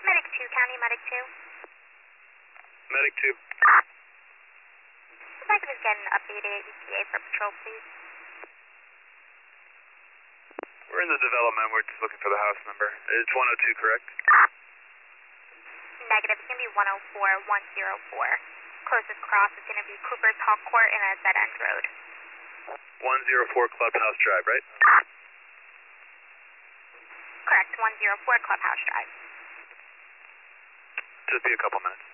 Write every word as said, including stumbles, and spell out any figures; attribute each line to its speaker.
Speaker 1: Medic two, County Medic two.
Speaker 2: Medic two.
Speaker 1: If I could just get an updated E T A for patrol, please.
Speaker 2: We're in the development. We're just looking for the house number. It's one oh two, correct?
Speaker 1: Negative. It's going to be one oh four, one oh four. Closest cross is going to be Cooper's Hawk Court and a dead end road.
Speaker 2: one oh four Clubhouse Drive, right?
Speaker 1: Correct. one oh four Clubhouse Drive.
Speaker 2: Just be a couple minutes.